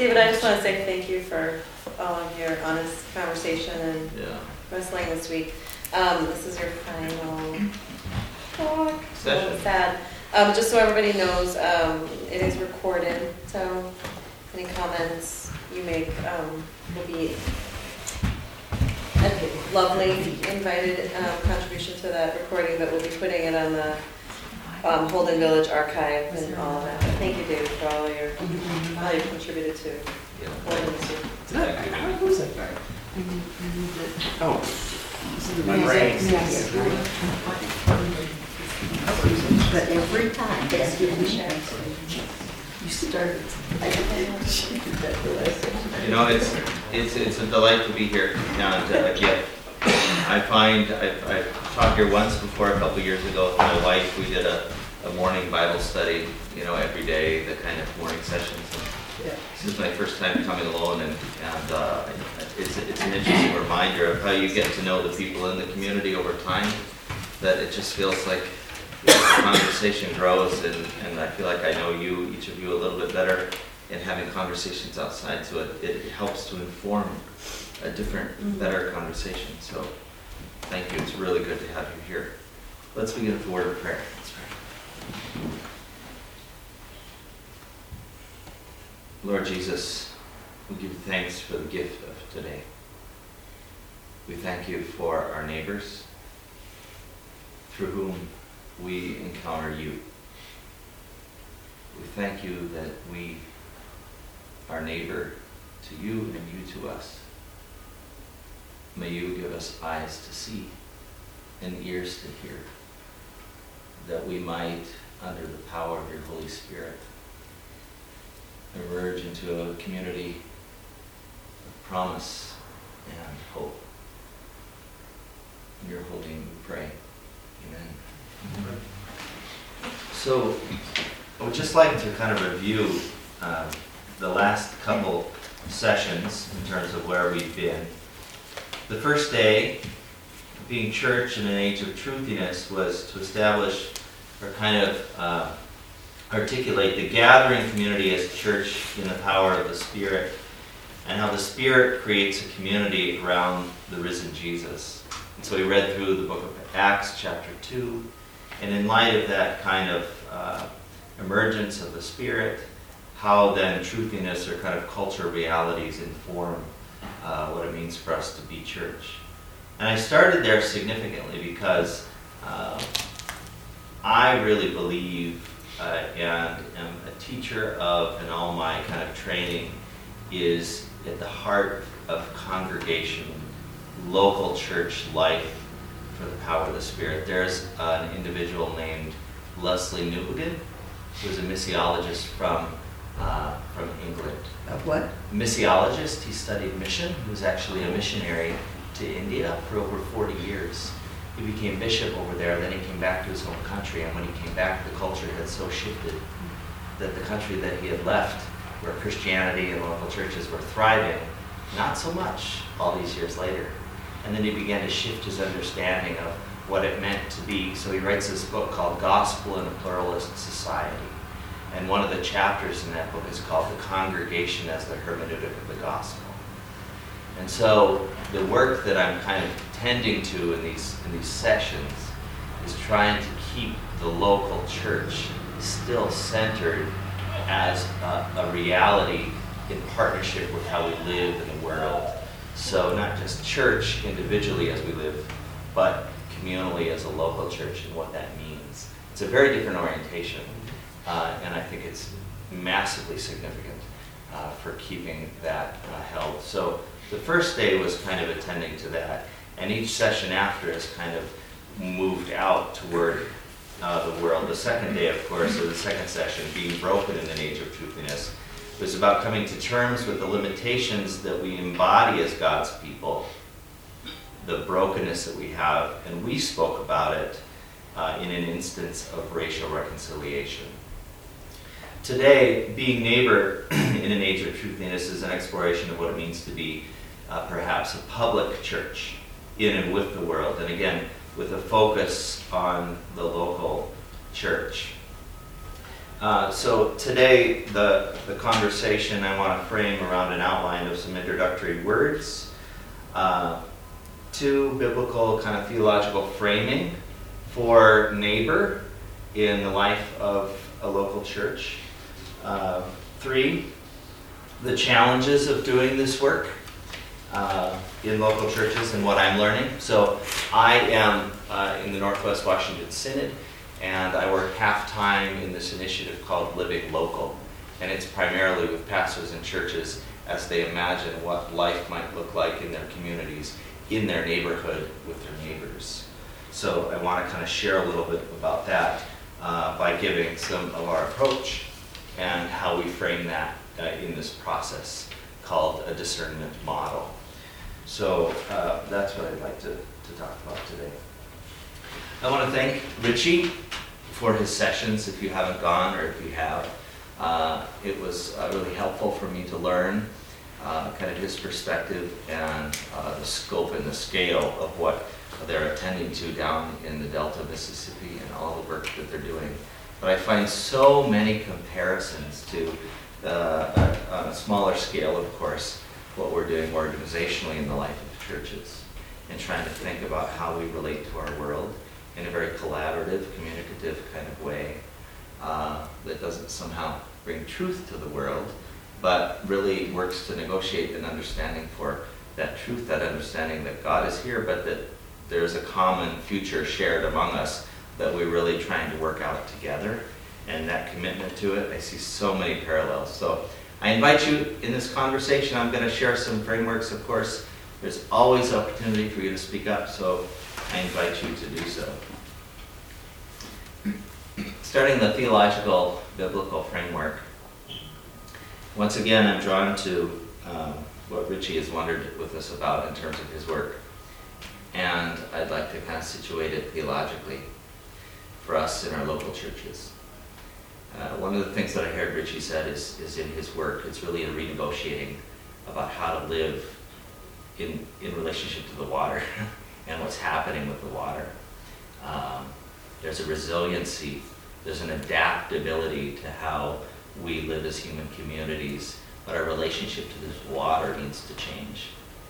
David, I just want to say thank you for all of your honest conversation and wrestling this week. This is your final talk. Session. So sad. Just so everybody knows, it is recorded, so any comments you make will be a lovely invited contribution to that recording, but we'll be putting it on the Holden Village archive and all of that. But thank you, David, for all you contributed to Holden this year. How was it? Oh. My brain. Yes. But every time, that's good to share. You started. You know, it's a delight to be here, and yet I find I've taught here once before a couple years ago with my wife. We did a morning Bible study, you know, every day, the kind of morning sessions. And this is my first time coming alone, and it's an interesting reminder of how you get to know the people in the community over time. That it just feels like the conversation grows, and I feel like I know you, each of you, a little bit better, and having conversations outside, so it helps to inform a different, better conversation. So thank you. It's really good to have you here. Let's begin with a word of prayer. Let's pray. Lord Jesus, we give you thanks for the gift of today. We thank you for our neighbors, through whom we encounter you. We thank you that we are neighbor to you and you to us. May you give us eyes to see and ears to hear, that we might, under the power of your Holy Spirit, emerge into a community of promise and hope. In your holy name we pray. Amen. So, I would just like to kind of review the last couple sessions in terms of where we've been. The first day, being church in an age of truthiness, was to establish or kind of articulate the gathering community as church in the power of the Spirit, and how the Spirit creates a community around the risen Jesus. And so we read through the book of Acts chapter 2, and in light of that kind of emergence of the Spirit, how then truthiness or kind of culture realities inform what it means for us to be church. And I started there significantly because I really believe and am a teacher of, and all my kind of training is at the heart of congregation, local church life for the power of the Spirit. There's an individual named Leslie Newbegin, who is a missiologist from England. Of what? Missiologist. He studied mission. He was actually a missionary to India for over 40 years. He became bishop over there, then he came back to his home country, and when he came back, the culture had so shifted that the country that he had left, where Christianity and local churches were thriving, not so much all these years later. And then he began to shift his understanding of what it meant to be. So he writes this book called Gospel in a Pluralist Society. And one of the chapters in that book is called The Congregation as the Hermeneutic of the Gospel. And so the work that I'm kind of tending to in these sessions is trying to keep the local church still centered as a reality in partnership with how we live in the world. So not just church individually as we live, but communally as a local church and what that means. It's a very different orientation, and I think it's massively significant for keeping that held. So the first day was kind of attending to that, and each session after has kind of moved out toward the world. The second day, of course, or the second session, being broken in an age of truthiness, was about coming to terms with the limitations that we embody as God's people, the brokenness that we have, and we spoke about it in an instance of racial reconciliation. Today, being neighbor in an age of truthiness is an exploration of what it means to be perhaps a public church in and with the world, and again, with a focus on the local church. So today, the conversation I want to frame around an outline of some introductory words, two biblical kind of theological framing for neighbor in the life of a local church. Three, the challenges of doing this work in local churches and what I'm learning. So I am in the Northwest Washington Synod, and I work half-time in this initiative called Living Local. And it's primarily with pastors and churches as they imagine what life might look like in their communities, in their neighborhood, with their neighbors. So I want to kind of share a little bit about that by giving some of our approach and how we frame that in this process called a discernment model. So that's what I'd like to talk about today. I want to thank Richie for his sessions, if you haven't gone, or if you have. It was really helpful for me to learn kind of his perspective and the scope and the scale of what they're attending to down in the Delta, Mississippi, and all the work that they're doing. But I find so many comparisons to, on a smaller scale, of course, what we're doing organizationally in the life of churches, and trying to think about how we relate to our world in a very collaborative, communicative kind of way that doesn't somehow bring truth to the world, but really works to negotiate an understanding for that truth, that understanding that God is here, but that there's a common future shared among us that we're really trying to work out together. And that commitment to it, I see so many parallels. So I invite you in this conversation. I'm going to share some frameworks, of course. There's always opportunity for you to speak up, so I invite you to do so. Starting the theological, biblical framework, once again, I'm drawn to what Richie has wondered with us about in terms of his work. And I'd like to kind of situate it theologically for us in our local churches. One of the things that I heard Richie said is in his work, it's really a renegotiating about how to live in relationship to the water and what's happening with the water. There's a resiliency, there's an adaptability to how we live as human communities, but our relationship to this water needs to change.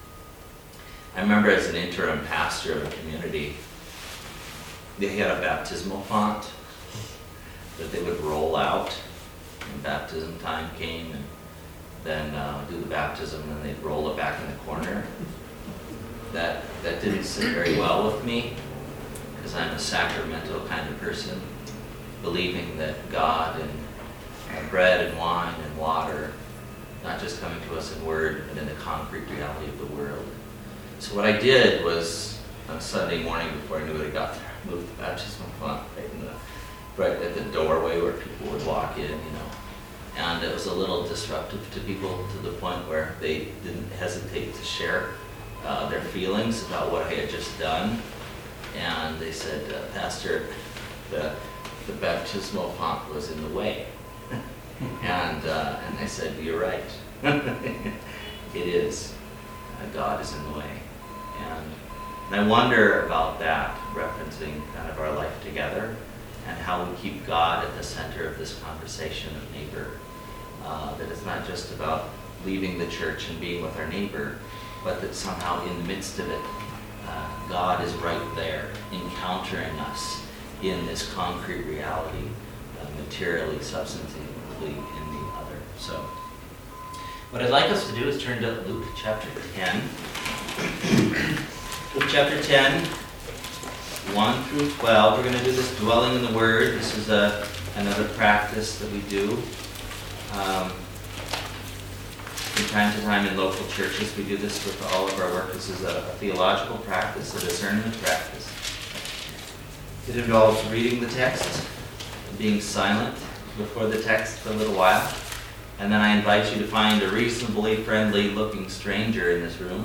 I remember as an interim pastor of a community, they had a baptismal font that they would roll out when baptism time came, and then do the baptism, and they'd roll it back in the corner. That didn't sit very well with me, because I'm a sacramental kind of person, believing that God and bread and wine and water, not just coming to us in word, but in the concrete reality of the world. So what I did was, on a Sunday morning before I knew it, I got there, I moved the baptismal font right at the doorway where people would walk in, And it was a little disruptive to people, to the point where they didn't hesitate to share their feelings about what I had just done. And they said, Pastor, the baptismal font was in the way. And I said, you're right. It is. God is in the way. And I wonder about that, referencing kind of our life together and how we keep God at the center of this conversation of neighbor. That it's not just about leaving the church and being with our neighbor, but that somehow in the midst of it, God is right there, encountering us in this concrete reality, materially, substantively in the other. So, what I'd like us to do is turn to Luke chapter 10. Luke chapter 10, 1 through 12. We're going to do this dwelling in the Word. This is another practice that we do. From time to time in local churches, we do this with all of our work. This is a theological practice, a discernment practice. It involves reading the text, being silent before the text for a little while, and then I invite you to find a reasonably friendly-looking stranger in this room.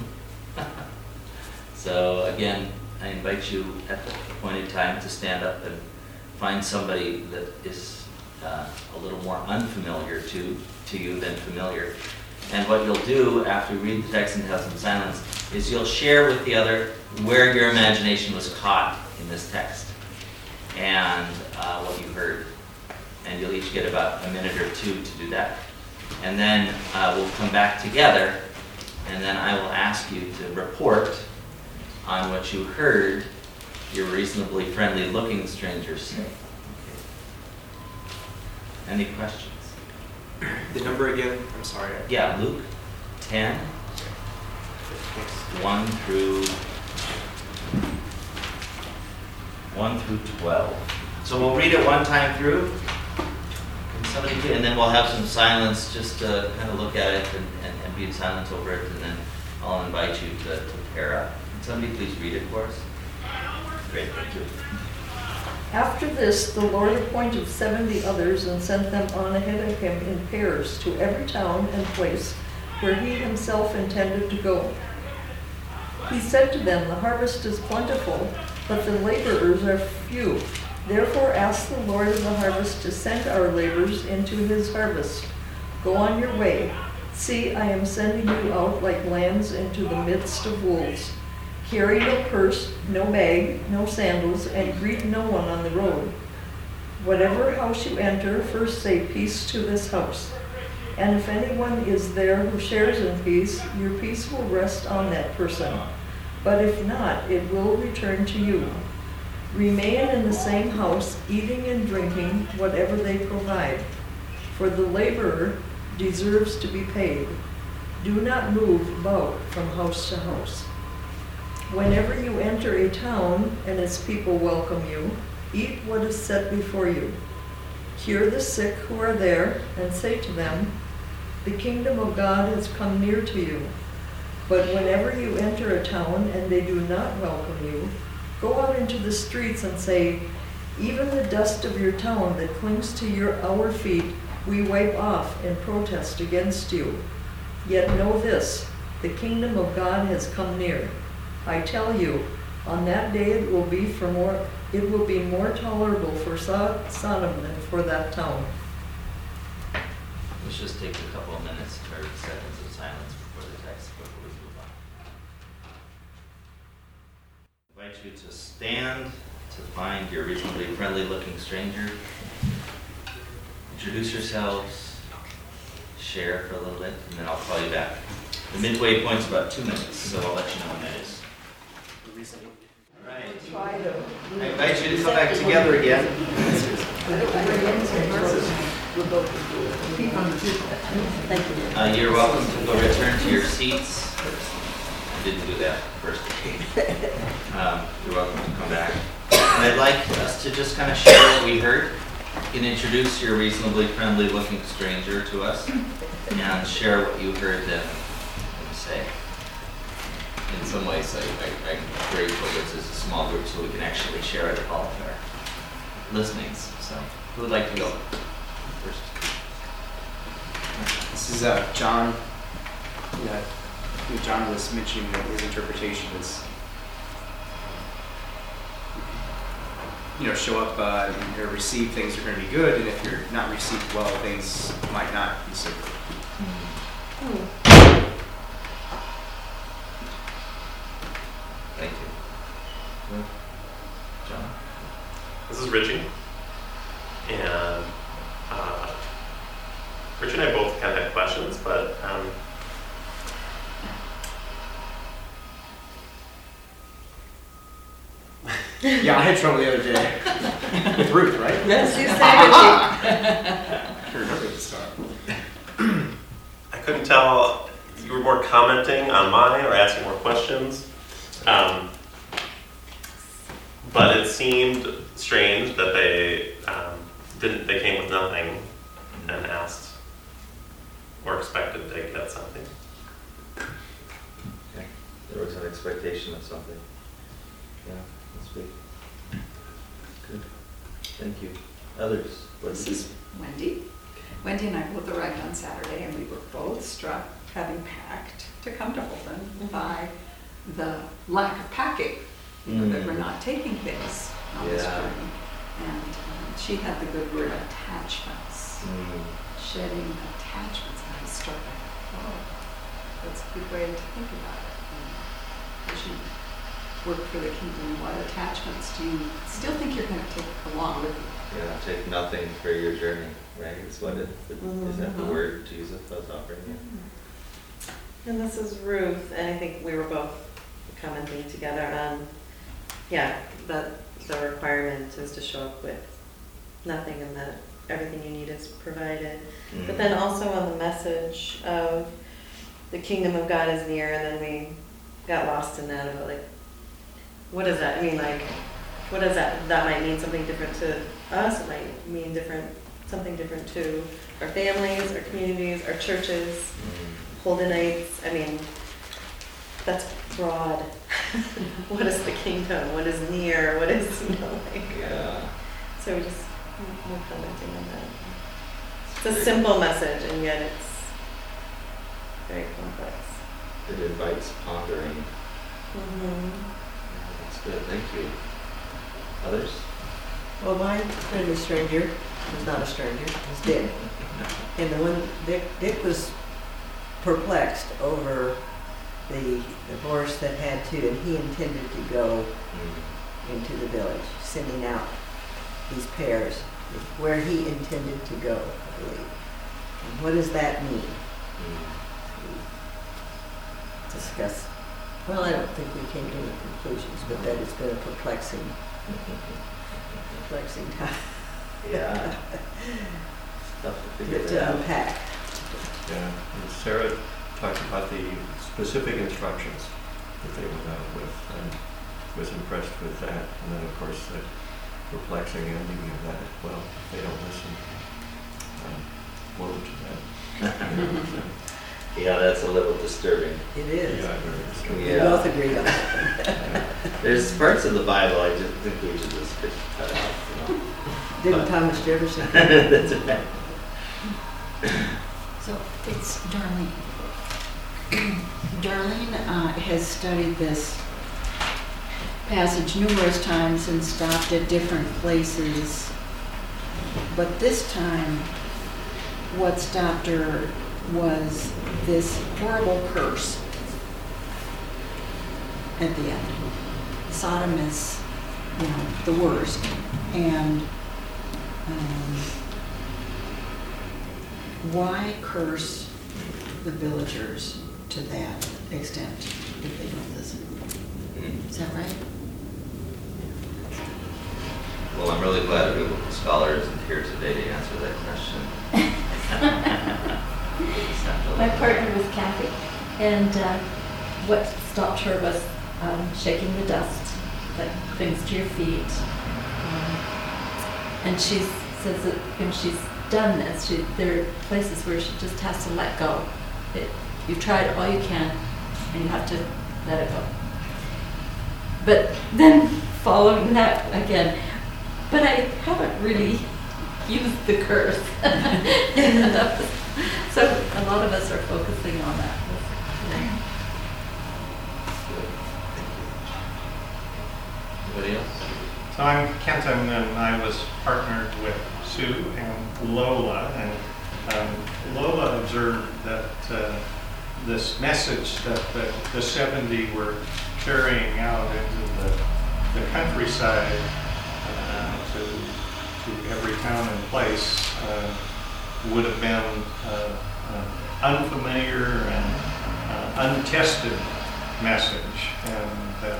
So again, I invite you at the appointed time to stand up and find somebody that is a little more unfamiliar to you than familiar. And what you'll do after you read the text and have some silence is you'll share with the other where your imagination was caught in this text and what you heard. and you'll each get about a minute or two to do that. And then we'll come back together, and then I will ask you to report on what you heard your reasonably friendly looking strangers say. Okay. Any questions? The number again, I'm sorry. Yeah, Luke 10, 1 through 12. So we'll read it one time through. Can somebody do, and then we'll have some silence just to kind of look at it and be in silence over it, and then I'll invite you to pair up. Can somebody please read it for us? Great, thank you. After this, the Lord appointed 70 others and sent them on ahead of him in pairs to every town and place where he himself intended to go. He said to them, "The harvest is plentiful, but the laborers are few. Therefore ask the Lord of the harvest to send our laborers into his harvest. Go on your way. See, I am sending you out like lambs into the midst of wolves. Carry no purse, no bag, no sandals, and greet no one on the road. Whatever house you enter, first say peace to this house. And if anyone is there who shares in peace, your peace will rest on that person. But if not, it will return to you. Remain in the same house, eating and drinking whatever they provide. For the laborer deserves to be paid. Do not move about from house to house. Whenever you enter a town and its people welcome you, eat what is set before you. Cure the sick who are there and say to them, 'The kingdom of God has come near to you.' But whenever you enter a town and they do not welcome you, go out into the streets and say, 'Even the dust of your town that clings to our feet, we wipe off in protest against you. Yet know this, the kingdom of God has come near. I tell you, on that day it will be more tolerable for Sodom than for that town." Let's just take a couple of minutes or seconds of silence before the text, before we move on. I invite you to stand to find your reasonably friendly looking stranger. Introduce yourselves, share for a little bit, and then I'll call you back. The midway point's about 2 minutes, so I'll let you know when that is. All right. Try to. I invite you to come back together again. Thank you. You're welcome to go return to your seats. I didn't do that first. You're welcome to come back. And I'd like us to just kind of share what we heard. You can introduce your reasonably friendly looking stranger to us and share what you heard them say. In some ways, I'm grateful this is a small group so we can actually share it all of our listenings. So, who would like to go first? This is John. Yeah, John was mentioning that his interpretation is, show up and receive things are going to be good, and if you're not received well, things might not be so good. Thank you. John? This is Richie, and Richie and I both kind of had questions, but Yeah, I had trouble the other day with Ruth, right? Yes, you said I can remember this time. I couldn't tell you were more commenting on mine or asking more questions. But it seemed strange that they they came with nothing and asked or expected to get something. Okay. There was an expectation of something. Yeah, that's big. Good. Thank you. Others? This is Wendy. Wendy and I both arrived on Saturday, and we were both struck, having packed, to come to Holden by the lack of packing. That we're not taking things on this journey. And she had the good word attachments. Shedding attachments. And I was struck by, oh, that's a good way to think about it. And work for the kingdom, what attachments do you still think you're going to take along with you? Yeah, take nothing for your journey, right? Is what it, is that the word Jesus was offering you? And this is Ruth, and I think we were both commenting together on, yeah, that the requirement is to show up with nothing and that everything you need is provided. But then also on the message of the kingdom of God is near, and then we got lost in that about like, what does that mean? Like, what does that might mean something different to us, it might mean something different to our families, our communities, our churches, Holdenites. I mean, that's broad. What is the kingdom? What is near? What is, like, Yeah. so we're commenting on that. It's a simple message, and yet it's very complex. It invites pondering. Mm-hmm. That's good, thank you. Others? Well, my friend is stranger, was not a stranger, was Dick. And the one, Dick was perplexed over the divorce that had to, and he intended to go into the village, sending out these pairs, where he intended to go, I believe. And what does that mean? Discuss. Well, I don't think we came to any conclusions, but that it's been a perplexing time Yeah. Stuff to figure to that out. unpack. Yeah, and Sarah talked about the specific instructions that they went out with, and was impressed with that. And then, of course, the perplexing ending of that. Well, if they don't listen, woe to them. Yeah, that's a little disturbing. It is. Yeah, very disturbing. We Yeah. both agreed on that. There's parts of the Bible I just think we should just cut out, you know? Didn't Thomas Jefferson? That's right. So it's Darlene. Darlene has studied this passage numerous times and stopped at different places. But this time, what stopped her was this horrible curse at the end. Sodom is, the worst. And why curse the villagers to that extent if they don't listen? Is that right? Well, I'm really glad a biblical scholar isn't here today to answer that question. My partner was Kathy, and what stopped her was shaking the dust, like things to your feet. And she says that when she's done this, there are places where she just has to let go. You've tried all you can, and you have to let it go. But then following that again, but I haven't really used the curse. So a lot of us are focusing on that. Anybody else? So I'm Kenton, and I was partnered with Sue and Lola, and Lola observed that this message that the 70 were carrying out into the countryside to every town and place would have been unfamiliar and untested message, and that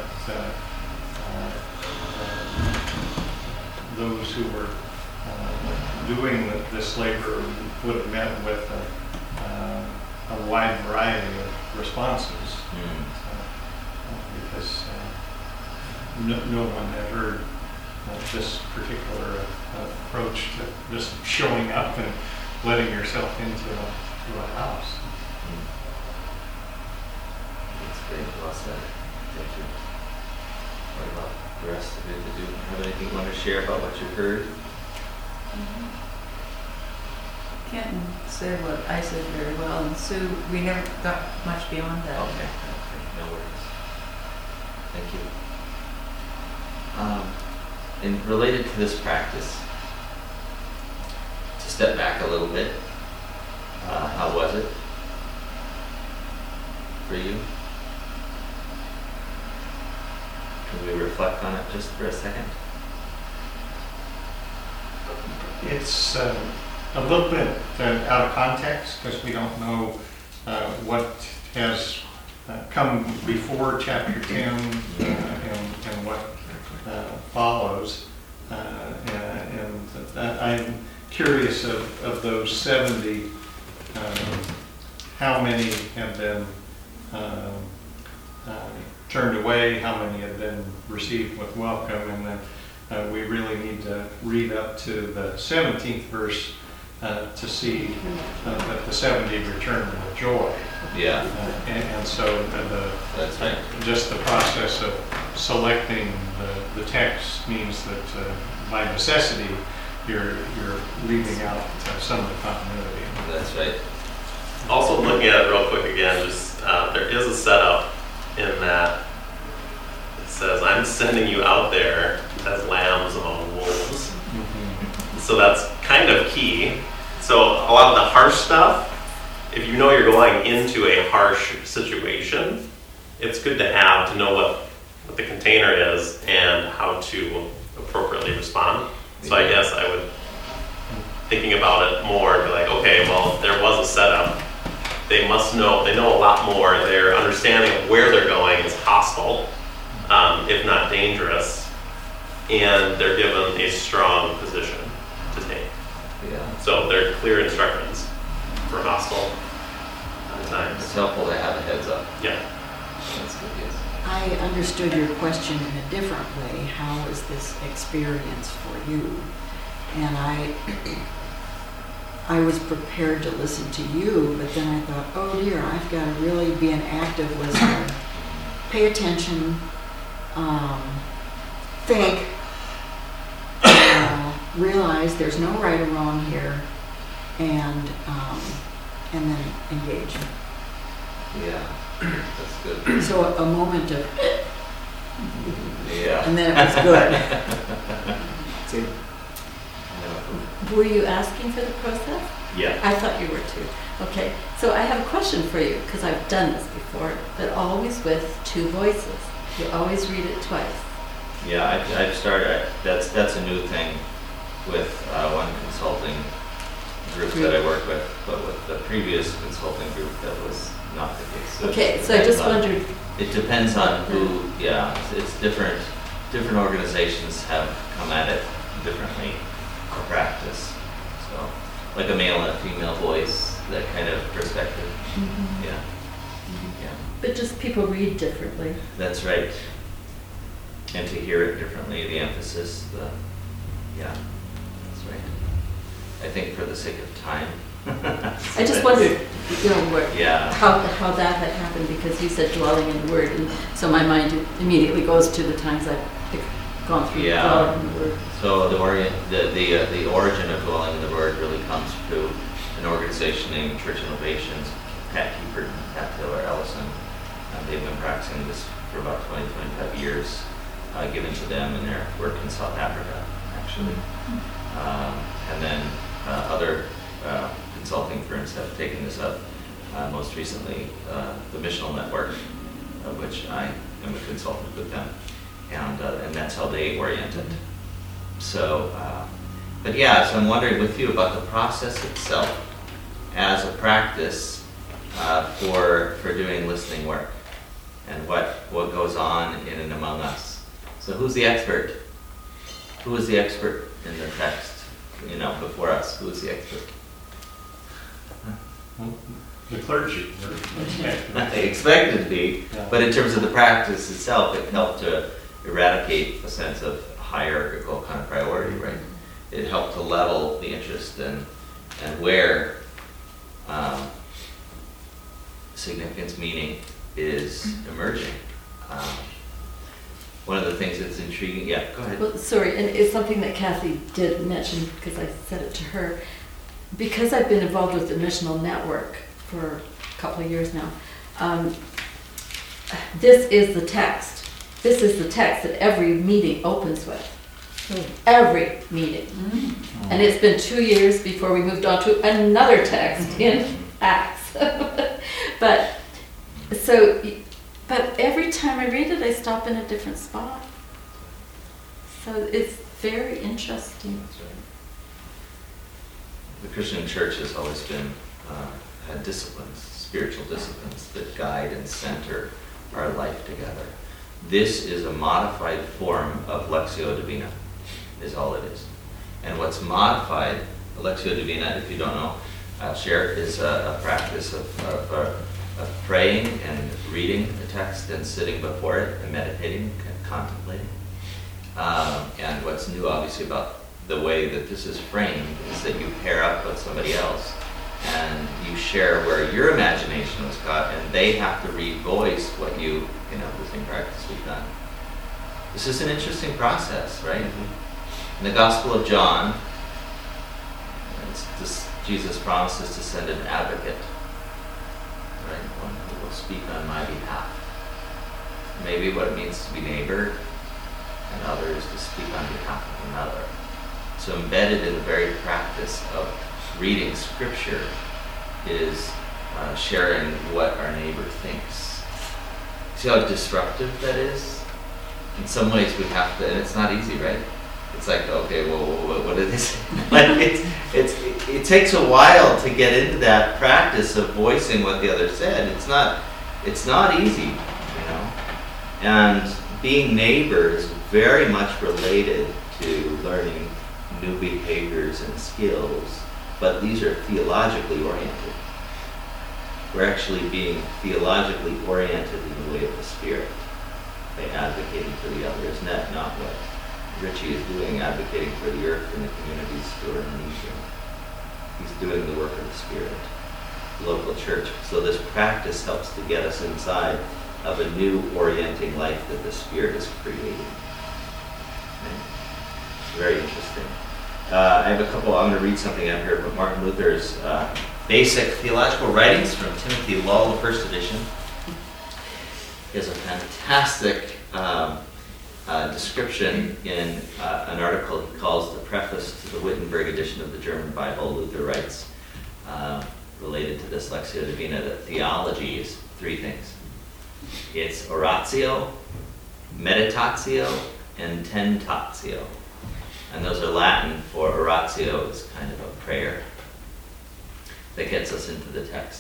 those who were doing this labor would have met with a wide variety of responses, because no one had heard this particular approach to just showing up and letting yourself into a house. That's great, well said. Thank you. What about the rest of you? Did you have anything you want to share about what you heard? Kenton said what I said very well, and Sue, we never got much beyond that. Okay, no worries. Thank you. And related to this practice, to step back a little bit, how was it for you? Can we reflect on it just for a second? It's a little bit out of context because we don't know what has come before chapter 10 and what follows. And I'm curious of those 70, how many have been turned away, how many have been received with welcome, and then we really need to read up to the 17th verse to see that the 70 return with joy. Yeah, And so that's right. just the process of selecting the text means that by necessity, you're leaving out some of the continuity. That's right. Also looking at it real quick again, just there is a setup in that it says, "I'm sending you out there as lambs among wolves." So that's kind of key. So a lot of the harsh stuff, if you know you're going into a harsh situation, it's good to have to know what the container is and how to appropriately respond. So I guess I would, thinking about it more, be like, okay, well, there was a setup. They must know, they know a lot more. Their understanding of where they're going is hostile, if not dangerous, and they're given a strong position to take. Yeah. So they're clear instructions for hostile times. It's helpful to have a heads up. Yeah. That's good, yes. I understood your question in a different way. How was this experience for you? And I was prepared to listen to you, but then I thought, oh dear, I've got to really be an active listener. Pay attention, think, realize there's no right or wrong here, and then engage. Yeah, that's good. So a moment of, Yeah. and then it was good. See? Were you asking for the process? Yeah. I thought you were too. Okay, so I have a question for you, because I've done this before, but always with two voices. You always read it twice. Yeah, I've started, that's a new thing with one consulting group that I work with, but with the previous consulting group that was not the case. So Okay, it so I just depends on- wondered, It depends on who, yeah, it's different organizations have come at it differently for practice. So, like a male and a female voice, that kind of perspective. Yeah. Yeah, but just people read differently. that's right. And to hear it differently, the emphasis, yeah, that's right. I think for the sake of time. I just wondered, you know, Yeah. how that had happened, because you said dwelling in the Word, and so my mind immediately goes to the times I've gone through Yeah. dwelling in the Word. So the origin of dwelling in the Word really comes through an organization named Church Innovations, Pat Keepert and Pat Taylor Ellison. They've been practicing this for about 25 years, given to them in their work in South Africa, actually. And then other consulting firms have taken this up. Most recently, the Missional Network, of which I am a consultant with them, and that's how they orient it. So, but yeah, so I'm wondering with you about the process itself as a practice for doing listening work, and what goes on in and among us. So who's the expert? Who is the expert in the text? You know, before us, who is the expert? The clergy. They expected to be, Yeah. but in terms of the practice itself, it helped to eradicate a sense of hierarchical kind of priority, right? It helped to level the interest and where significance, meaning is emerging. One of the things that's intriguing, yeah, go ahead. Well, sorry, and it's something that Kathy did mention, because I said it to her. Because I've been involved with the Missional Network for a couple of years now, this is the text. This is the text that every meeting opens with. Every meeting. And it's been 2 years before we moved on to another text in Acts. But, so, But every time I read it, I stop in a different spot. So it's very interesting. That's right. The Christian church has always been, had disciplines, spiritual disciplines that guide and center our life together. This is a modified form of Lectio Divina, is all it is. And what's modified, Lectio Divina, if you don't know, I'll share, is a practice of praying and reading the text and sitting before it and meditating and contemplating. And what's new, obviously, about the way that this is framed is that you pair up with somebody else and you share where your imagination was caught, and they have to revoice what you know, the same practice we've done. This is an interesting process, right? In the Gospel of John, Jesus promises to send an advocate, right? One who will speak on my behalf. Maybe what it means to be neighbor, and others to speak on behalf of another. So embedded in the very practice of reading Scripture is sharing what our neighbor thinks. See how disruptive that is? In some ways we have to, and it's not easy, right? It's like, okay, well, what did they say? Like it takes a while to get into that practice of voicing what the other said. It's not easy, you know? And being neighbor is very much related to learning new behaviors and skills, but these are theologically oriented. We're actually being theologically oriented in the way of the Spirit by advocating for the other. Isn't that not what Richie is doing, advocating for the earth and the communities who are in need here? He's doing the work of the Spirit, the local church. So this practice helps to get us inside of a new orienting life that the Spirit is creating. Okay? It's very interesting. I have I'm going to read something out here, but Martin Luther's Basic Theological Writings from Timothy Lull, the first edition. He has a fantastic description in an article he calls the preface to the Wittenberg edition of the German Bible. Luther writes, related to this Lectio Divina, that theology is three things. It's oratio, meditatio, and tentatio. And those are Latin for oratio is kind of a prayer that gets us into the text.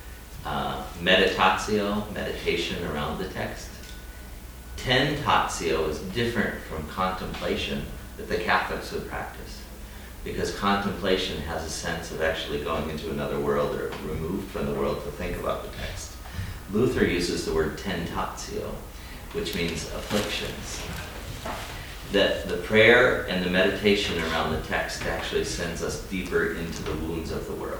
Meditatio, meditation around the text. Tentatio is different from contemplation that the Catholics would practice, because contemplation has a sense of actually going into another world or removed from the world to think about the text. Luther uses the word tentatio, which means afflictions. That the prayer and the meditation around the text actually sends us deeper into the wounds of the world.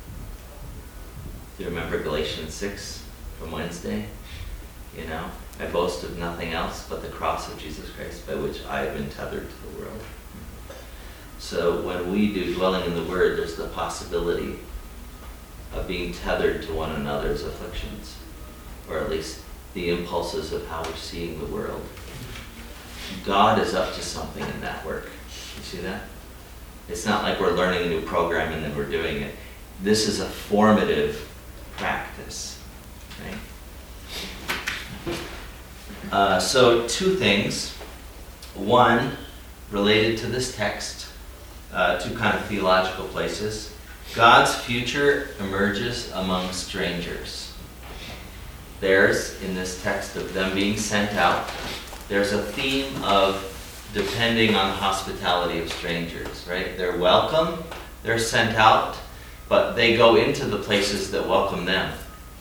Do you remember Galatians 6 from Wednesday? You know, I boast of nothing else but the cross of Jesus Christ, by which I have been tethered to the world. So when we do dwelling in the Word, there's the possibility of being tethered to one another's afflictions, or at least the impulses of how we're seeing the world. God is up to something in that work. You see that? It's not like we're learning a new program and then we're doing it. This is a formative practice. Right? So two things. One, related to this text, two kind of theological places. God's future emerges among strangers. There's, in this text of them being sent out, there's a theme of depending on hospitality of strangers, right? They're welcome, they're sent out, but they go into the places that welcome them.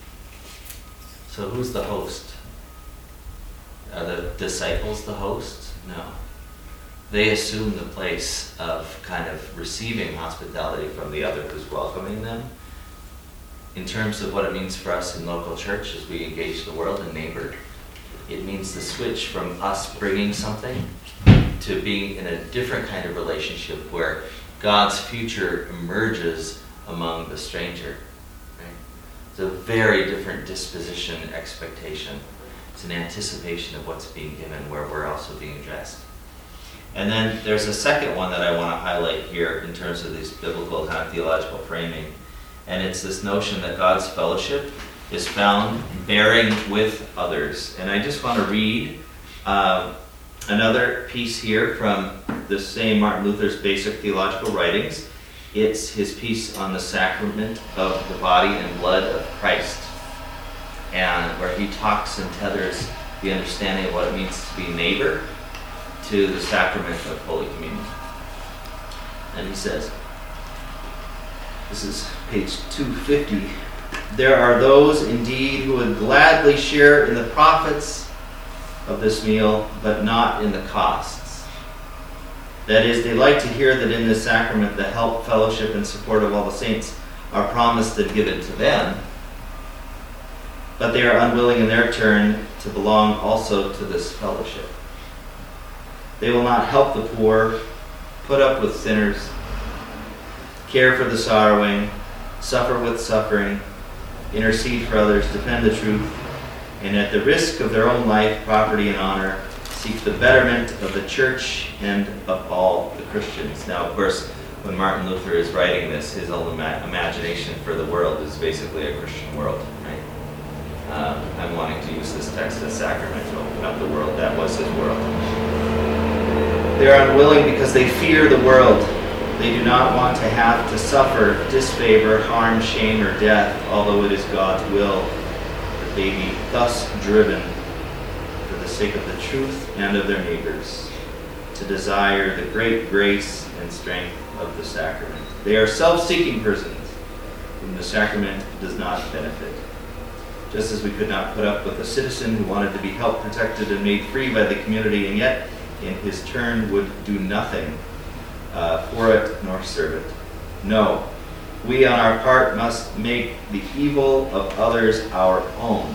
So who's the host? Are the disciples the host? No. They assume the place of kind of receiving hospitality from the other who's welcoming them. In terms of what it means for us in local church as we engage the world and neighbor, it means the switch from us bringing something to being in a different kind of relationship where God's future emerges among the stranger. Right? It's a very different disposition, expectation. It's an anticipation of what's being given where we're also being addressed. And then there's a second one that I want to highlight here in terms of this biblical kind of theological framing. And it's this notion that God's fellowship is found bearing with others. And I just want to read another piece here from the same Martin Luther's Basic Theological Writings. It's his piece on the sacrament of the body and blood of Christ, and where he talks and tethers the understanding of what it means to be neighbor to the sacrament of Holy Communion. And he says, this is page 250, there are those indeed who would gladly share in the profits of this meal, but not in the costs. That is, they like to hear that in this sacrament the help, fellowship, and support of all the saints are promised and given to them, but they are unwilling in their turn to belong also to this fellowship. They will not help the poor, put up with sinners, care for the sorrowing, suffer with suffering, intercede for others, defend the truth, and at the risk of their own life, property, and honor, seek the betterment of the church and of all the Christians. Now, of course, when Martin Luther is writing this, his own imagination for the world is basically a Christian world, right? I'm wanting to use this text as sacrament to open up the world. That was his world. They are unwilling because they fear the world. They do not want to have to suffer disfavor, harm, shame, or death, although it is God's will that they be thus driven, for the sake of the truth and of their neighbors, to desire the great grace and strength of the sacrament. They are self-seeking persons whom the sacrament does not benefit. Just as we could not put up with a citizen who wanted to be helped, protected, and made free by the community, and yet in his turn would do nothing for it nor serve it. No, we on our part must make the evil of others our own.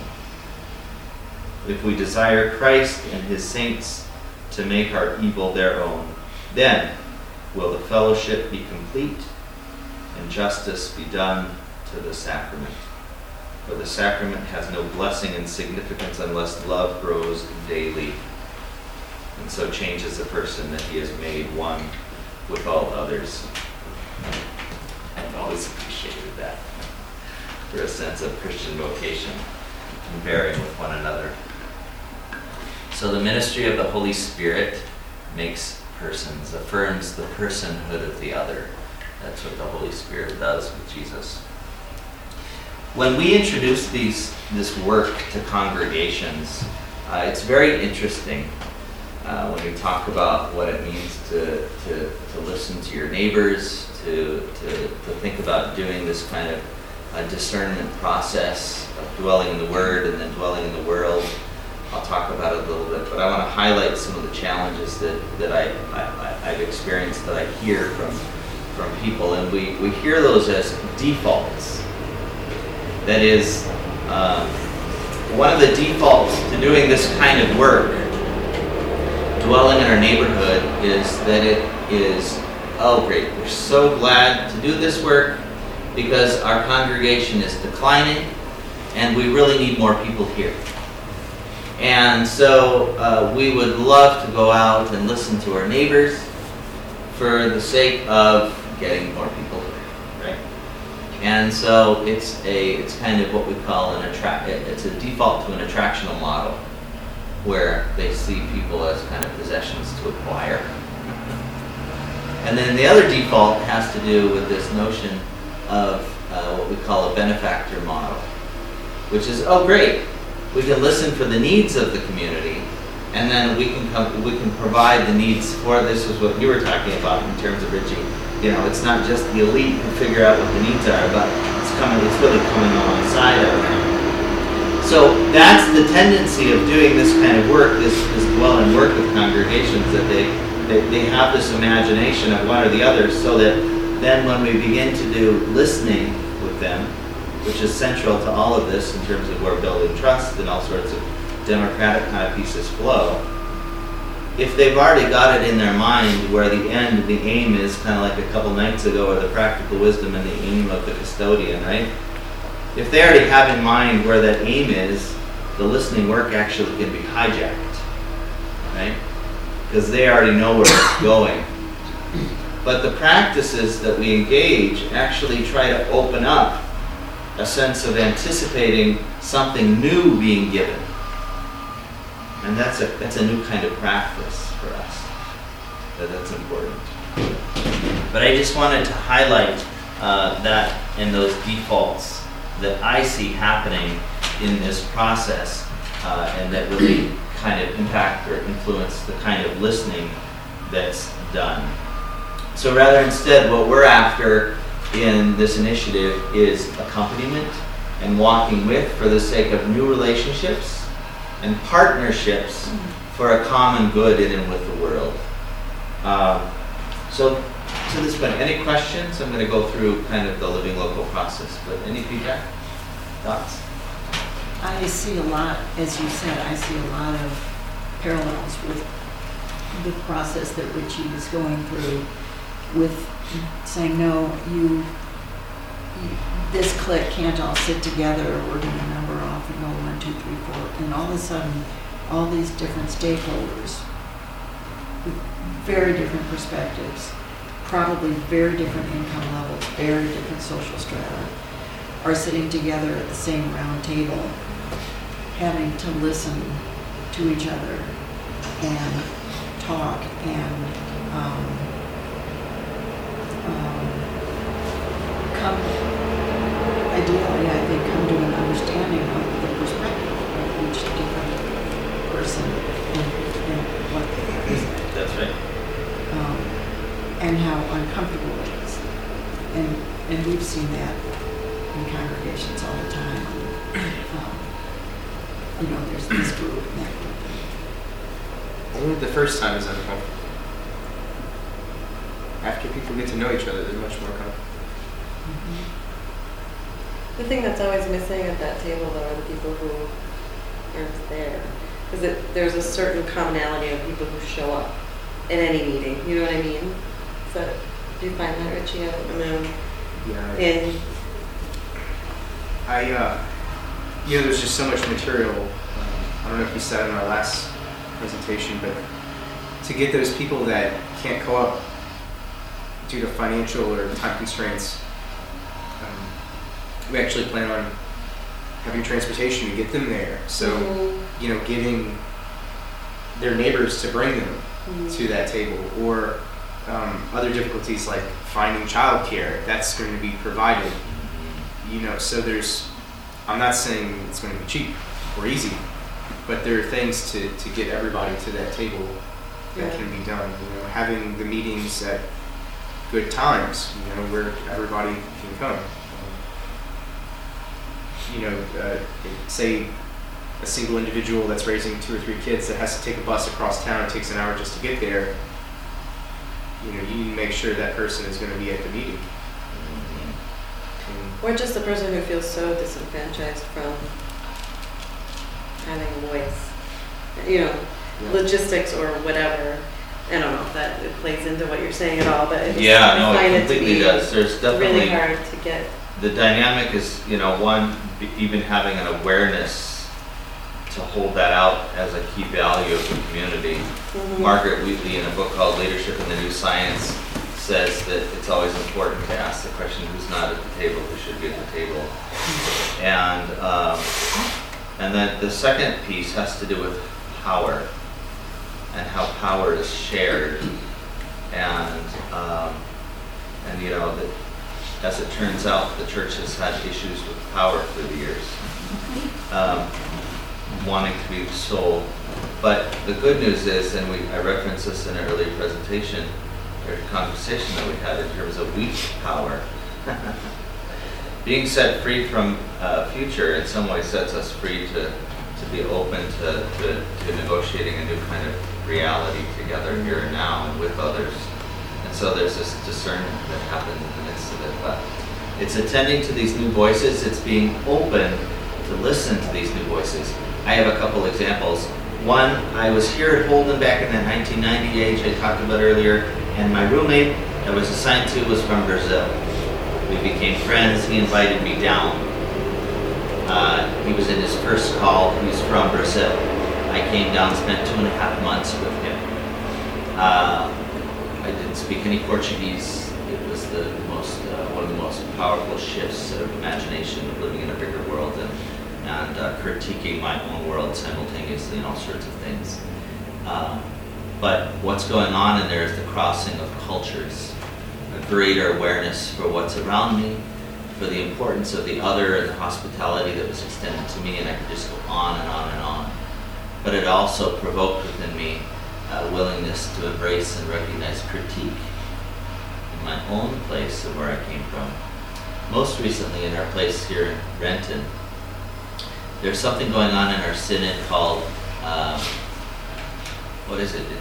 If we desire Christ and his saints to make our evil their own, then will the fellowship be complete and justice be done to the sacrament. For the sacrament has no blessing and significance unless love grows daily, and so changes the person that he has made one with all others. I've always appreciated that, for a sense of Christian vocation and bearing with one another. So the ministry of the Holy Spirit makes persons, affirms the personhood of the other. That's what the Holy Spirit does with Jesus. When we introduce this work to congregations, it's very interesting when we talk about what it means to listen to your neighbors, to think about doing this kind of discernment process of dwelling in the Word and then dwelling in the world. I'll talk about it a little bit, but I want to highlight some of the challenges that I've experienced, that I hear from people, and we hear those as defaults. That is, one of the defaults to doing this kind of work, dwelling in our neighborhood, is that it is, oh great, we're so glad to do this work because our congregation is declining and we really need more people here. And so we would love to go out and listen to our neighbors for the sake of getting more people here, right? And so it's kind of what we call it's a default to an attractional model, where they see people as kind of possessions to acquire. And then the other default has to do with this notion of what we call a benefactor model, which is, oh great, we can listen for the needs of the community, and then we can provide the needs for, this is what you were talking about in terms of Richie. You know, it's not just the elite who figure out what the needs are, but it's really coming alongside of them. So that's the tendency of doing this kind of work, this dwelling work of congregations, that they have this imagination of one or the other, so that then when we begin to do listening with them, which is central to all of this in terms of where building trust and all sorts of democratic kind of pieces flow, if they've already got it in their mind where the aim is, kind of like a couple nights ago, or the practical wisdom and the aim of the custodian, right? If they already have in mind where that aim is, the listening work actually can be hijacked, right? Because they already know where it's going. But the practices that we engage actually try to open up a sense of anticipating something new being given. And that's a new kind of practice for us. That's important. But I just wanted to highlight that in those defaults that I see happening in this process, and that really kind of impact or influence the kind of listening that's done. So rather instead, what we're after in this initiative is accompaniment and walking with for the sake of new relationships and partnerships for a common good in and with the world. So to this point, any questions? I'm going to go through kind of the living local process, but any feedback? Thoughts? I see a lot, as you said, I see a lot of parallels with the process that Richie is going through with saying, no, this clique can't all sit together, we're going to number off and go 1, 2, 3, 4, and all of a sudden, all these different stakeholders with very different perspectives, probably very different income levels, very different social strata, are sitting together at the same round table, having to listen to each other and talk and come, ideally, I think, come to an understanding of the perspective of each different person and what they represent. That's right. And how uncomfortable it is. And we've seen that in congregations all the time. There's this group and that group. I think the first time is uncomfortable. After people get to know each other, they're much more comfortable. The thing that's always missing at that table, though, are the people who aren't there. Because there's a certain commonality of people who show up in any meeting. You know what I mean? So, do you find that, Richie? Yeah. There's just so much material. I don't know if you said in our last presentation, but to get those people that can't go up due to financial or time constraints, we actually plan on having transportation to get them there. So, getting their neighbors to bring them to that table, or other difficulties like finding childcare, that's going to be provided. So I'm not saying it's going to be cheap or easy, but there are things to get everybody to that table that can be done. Having the meetings at good times, where everybody can come. Say a single individual that's raising 2 or 3 kids that has to take a bus across town, it takes an hour just to get there. You need to make sure that person is going to be at the meeting. Or just the person who feels so disenfranchised from having a voice. Logistics or whatever. I don't know if that it plays into what you're saying at all, but I find it completely does. There's definitely really hard to get. The dynamic is, one, even having an awareness to hold that out as a key value of the community. Margaret Wheatley, in a book called Leadership in the New Science, says that it's always important to ask the question, who's not at the table, who should be at the table. And then the second piece has to do with power and how power is shared. And that as it turns out, the church has had issues with power through the years, wanting to be sold. But the good news is, and I referenced this in an earlier presentation, or conversation that we had in terms of weak power. Being set free from future in some ways sets us free to be open to negotiating a new kind of reality together here and now and with others. And so there's this discernment that happens in the midst of it. But it's attending to these new voices. It's being open to listen to these new voices. I have a couple examples. One, I was here at Holden back in that 1990 age I talked about earlier, and my roommate I was assigned to was from Brazil. We became friends. He invited me down. He was in his first call. He's from Brazil. I came down, spent 2.5 months with him. I didn't speak any Portuguese. It was the most one of the most powerful shifts of imagination of living in a bigger world and critiquing my own world simultaneously and all sorts of things. But what's going on in there is the crossing of cultures, a greater awareness for what's around me, for the importance of the other and the hospitality that was extended to me, and I could just go on and on and on. But it also provoked within me a willingness to embrace and recognize critique in my own place and where I came from. Most recently in our place here in Renton, there's something going on in our synod called, what is it?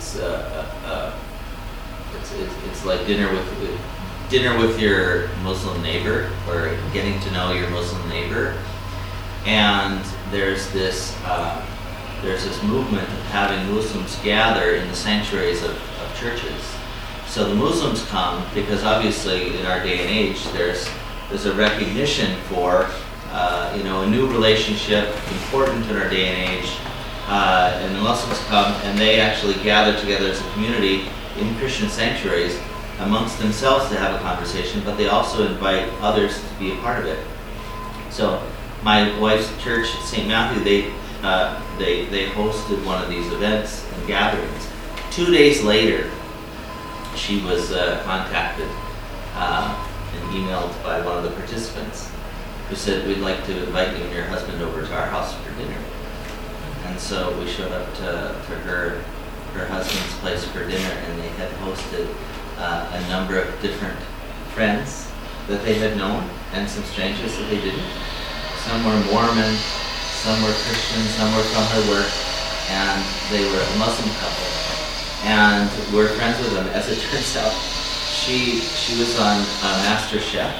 It's like dinner with your Muslim neighbor, or getting to know your Muslim neighbor. And there's this movement of having Muslims gather in the sanctuaries of churches. So the Muslims come because obviously in our day and age there's a recognition for a new relationship, important in our day and age. And the Muslims come and they actually gather together as a community in Christian sanctuaries amongst themselves to have a conversation, but they also invite others to be a part of it. So my wife's church, St. Matthew, they hosted one of these events and gatherings. 2 days later, she was contacted and emailed by one of the participants who said, "We'd like to invite you and your husband over to our house for dinner." And so we showed up to her husband's place for dinner, and they had hosted a number of different friends that they had known and some strangers that they didn't. Some were Mormon, some were Christian, some were from her work, and they were a Muslim couple. And we're friends with them. As it turns out, she was on Master Chef.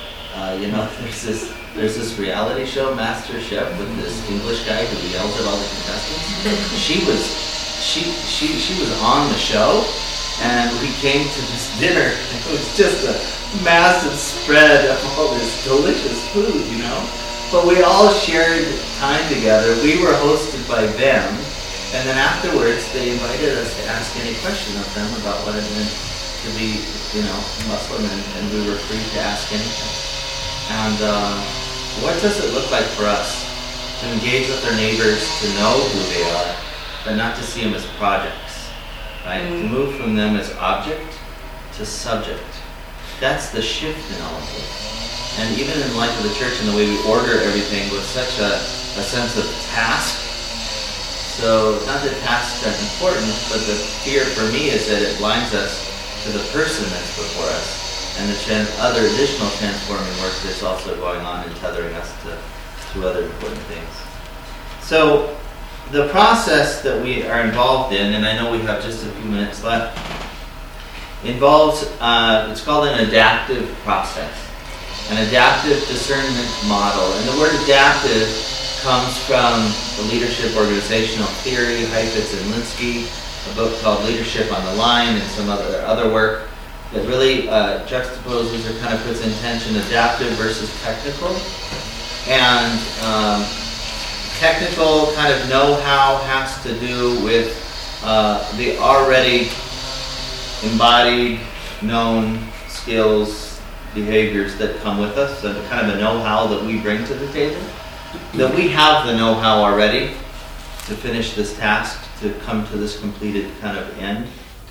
There's this reality show, Master Chef, with this English guy who yells at all the contestants. She was on the show, and we came to this dinner. It was just a massive spread of all this delicious food, But we all shared time together. We were hosted by them, and then afterwards they invited us to ask any question of them about what it meant to be, Muslim, and we were free to ask anything. And what does it look like for us to engage with our neighbors, to know who they are, but not to see them as projects, right? To move from them as object to subject. That's the shift in all of this. And even in life of the church and the way we order everything with such a sense of task. So not that tasks aren't important, but the fear for me is that it blinds us to the person that's before us and the other additional transforming work that's also going on and tethering us to other important things. So the process that we are involved in, and I know we have just a few minutes left, involves, it's called an adaptive process. An adaptive discernment model. And the word adaptive comes from the leadership organizational theory, Heifetz and Linsky, a book called Leadership on the Line, and some other work that really juxtaposes or kind of puts in tension adaptive versus technical. And technical kind of know-how has to do with the already embodied, known skills, behaviors that come with us, and kind of the know-how that we bring to the table, that we have the know-how already to finish this task, to come to this completed kind of end.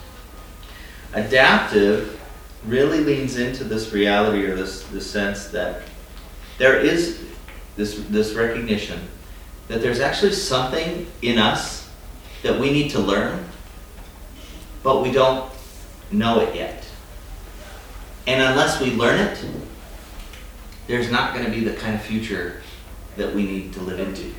Adaptive really leans into this reality, or this sense that there is this recognition that there's actually something in us that we need to learn, but we don't know it yet. And unless we learn it, there's not going to be the kind of future that we need to live into.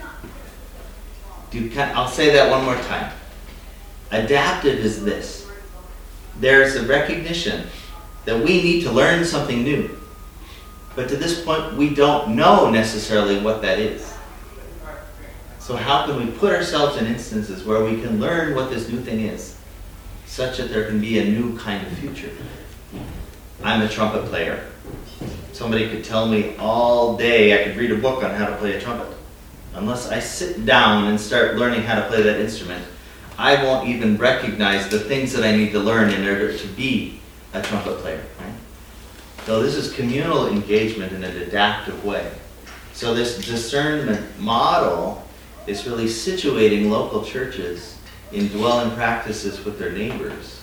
I'll say that one more time. Adaptive is this. There's a recognition that we need to learn something new. But to this point, we don't know necessarily what that is. So how can we put ourselves in instances where we can learn what this new thing is, such that there can be a new kind of future? I'm a trumpet player. Somebody could tell me all day, I could read a book on how to play a trumpet. Unless I sit down and start learning how to play that instrument, I won't even recognize the things that I need to learn in order to be a trumpet player. Right? So this is communal engagement in an adaptive way. So this discernment model is really situating local churches in dwelling practices with their neighbors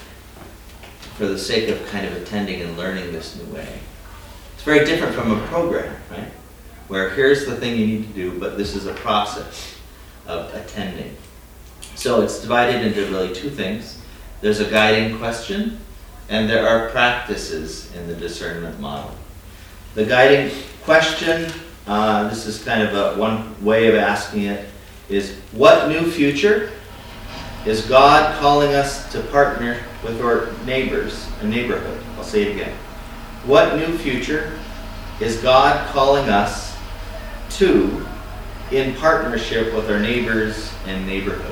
for the sake of kind of attending and learning this new way. It's very different from a program, right? Where here's the thing you need to do, but this is a process of attending. So it's divided into really two things. There's a guiding question, and there are practices in the discernment model. The guiding question, this is kind of one way of asking it, is what new future is God calling us to partner with our neighbors, a neighborhood? I'll say it again. What new future is God calling us to in partnership with our neighbors and neighborhood?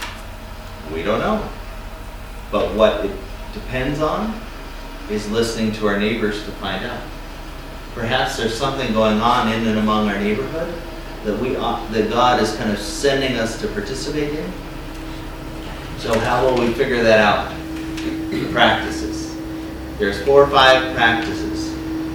We don't know. But what it depends on is listening to our neighbors to find out. Perhaps there's something going on in and among our neighborhood that God is kind of sending us to participate in. So how will we figure that out? Practices. There's 4 or 5 practices.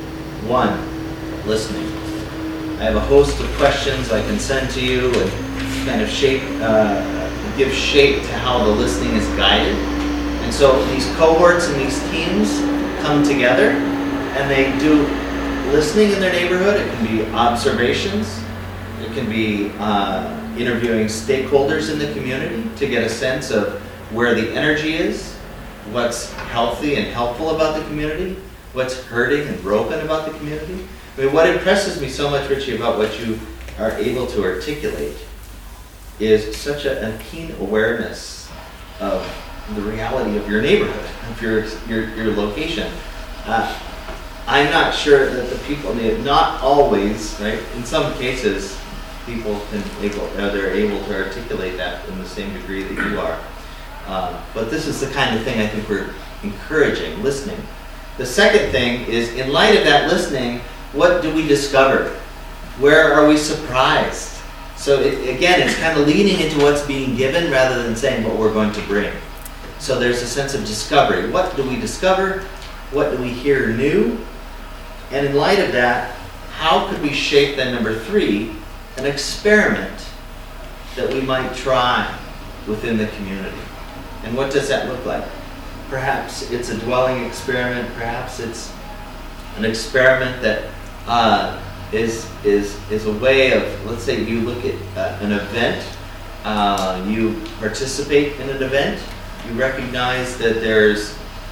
1, listening. I have a host of questions I can send to you and kind of give shape to how the listening is guided. And so these cohorts and these teams come together and they do listening in their neighborhood. It can be observations. It can be interviewing stakeholders in the community to get a sense of where the energy is, what's healthy and helpful about the community, what's hurting and broken about the community. I mean, what impresses me so much, Richie, about what you are able to articulate is such a keen awareness of the reality of your neighborhood, of your location. I'm not sure that the people, not always, right? In some cases, people they're able to articulate that in the same degree that you are. But this is the kind of thing I think we're encouraging, listening. The second thing is, in light of that listening, what do we discover? Where are we surprised? So again, it's kind of leaning into what's being given rather than saying what we're going to bring. So there's a sense of discovery. What do we discover? What do we hear new? And in light of that, how could we shape then number 3, an experiment that we might try within the community? And what does that look like? Perhaps it's a dwelling experiment. Perhaps it's an experiment that is a way of, let's say you look at an event, you participate in an event, you recognize that there's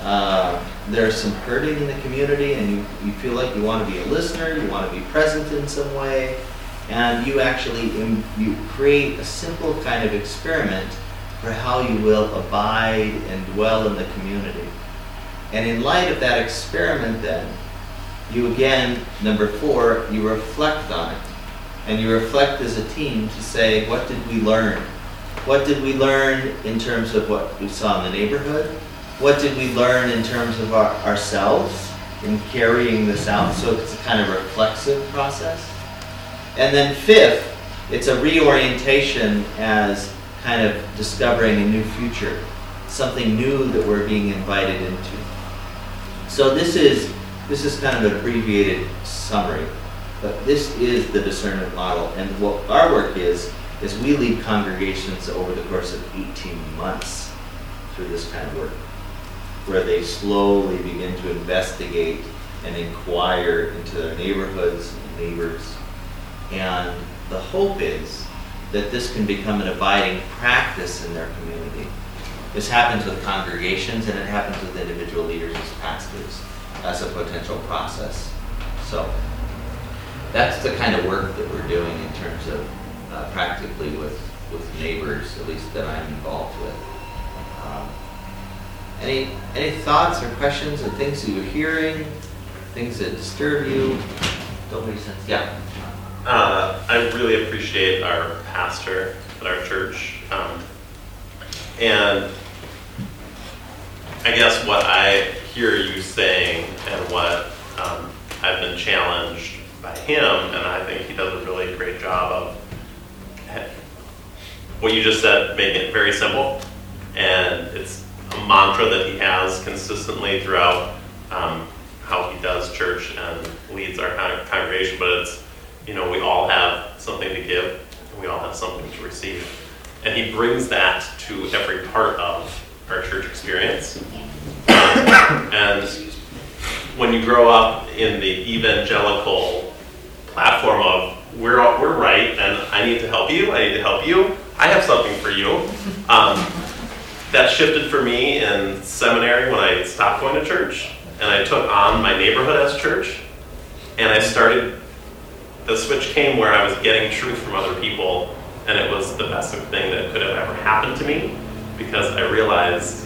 some hurting in the community, and you feel like you want to be a listener, you want to be present in some way, and you actually you create a simple kind of experiment for how you will abide and dwell in the community. And in light of that experiment then, you again, number 4, you reflect on it. And you reflect as a team to say, what did we learn? What did we learn in terms of what we saw in the neighborhood? What did we learn in terms of ourselves in carrying this out? So it's a kind of reflexive process. And then 5th, it's a reorientation as kind of discovering a new future, something new that we're being invited into. So this is kind of an abbreviated summary, but this is the discernment model. And what our work is we lead congregations over the course of 18 months through this kind of work, where they slowly begin to investigate and inquire into their neighborhoods and neighbors. And the hope is that this can become an abiding practice in their community. This happens with congregations, and it happens with individual leaders as pastors as a potential process. So that's the kind of work that we're doing in terms of practically with neighbors, at least that I'm involved with. Any thoughts or questions or things that you're hearing, things that disturb you? Don't make sense. Yeah. I really appreciate our pastor at our church. And I guess what I hear you saying and what I've been challenged by him, and I think he does a really great job of what you just said, making it very simple. And it's a mantra that he has consistently throughout how he does church and leads our congregation, but it's, we all have something to give and we all have something to receive. And he brings that to every part of our church experience. And when you grow up in the evangelical platform of we're right and I need to help you, I have something for you. That shifted for me in seminary when I stopped going to church and I took on my neighborhood as church, and the switch came where I was getting truth from other people, and it was the best thing that could have ever happened to me, because I realized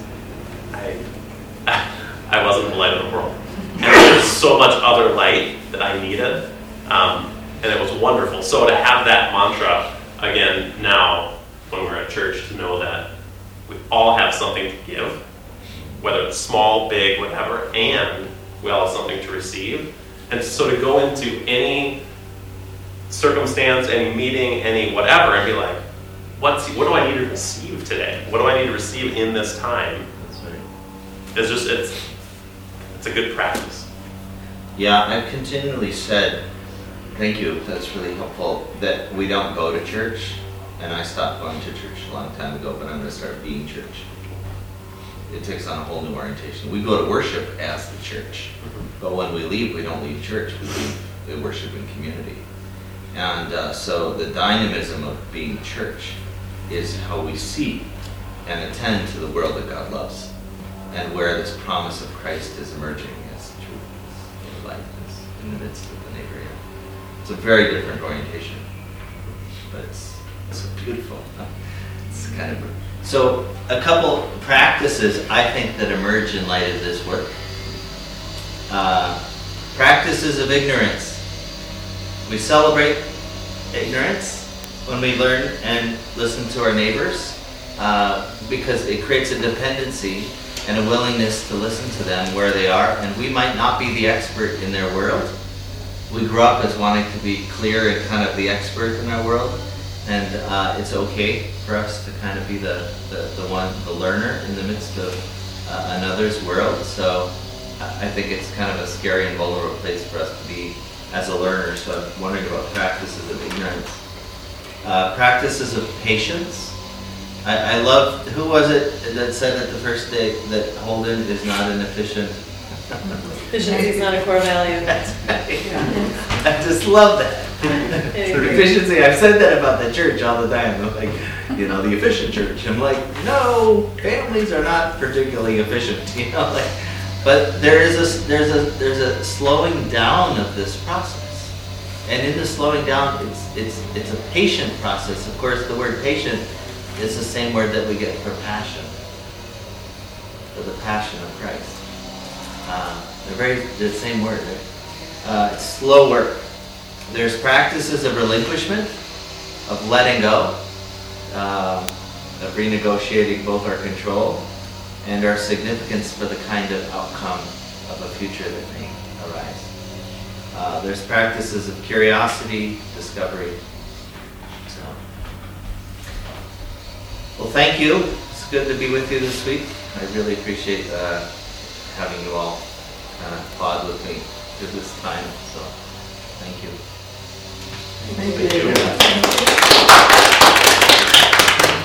I wasn't the light of the world. And there was so much other light that I needed, and it was wonderful. So to have that mantra, again, now, when we're at church, to know that we all have something to give, whether it's small, big, whatever, and we all have something to receive. And so to go into any circumstance, any meeting, any whatever, and be like, what do I need to receive today? What do I need to receive in this time? That's right. It's just, it's a good practice. Yeah, I've continually said, thank you, that's really helpful, that we don't go to church, and I stopped going to church a long time ago, but I'm going to start being church. It takes on a whole new orientation. We go to worship as the church, but when we leave, we don't leave church, we leave the worship in community. And so the dynamism of being church is how we see and attend to the world that God loves, and where this promise of Christ is emerging as truth, as light, is in the midst of the neighborhood. It's a very different orientation, but it's beautiful. Huh? It's kind of so a couple practices I think that emerge in light of this work. Practices of ignorance. We celebrate ignorance when we learn and listen to our neighbors, because it creates a dependency and a willingness to listen to them where they are, and we might not be the expert in their world. We grew up as wanting to be clear and kind of the expert in our world, and it's okay for us to kind of be the learner in the midst of another's world. So I think it's kind of a scary and vulnerable place for us to be as a learner. So I'm wondering about practices of ignorance. Practices of patience. I love, who was it that said at the first day that Holden is not an efficient? Efficiency is not a core value. That's right. I just love that. Efficiency, I've said that about the church all the time. I'm like, the efficient church. I'm like, no, families are not particularly efficient, like, but there's a slowing down of this process. And in the slowing down, it's a patient process. Of course, the word patient is the same word that we get for passion, for the passion of Christ. They're the same word, right? It's slow work. There's practices of relinquishment, of letting go, of renegotiating both our control and our significance for the kind of outcome of a future that may arise. There's practices of curiosity, discovery. So, well, thank you. It's good to be with you this week. I really appreciate having you all pod with me through this time. So, thank you. Thank you.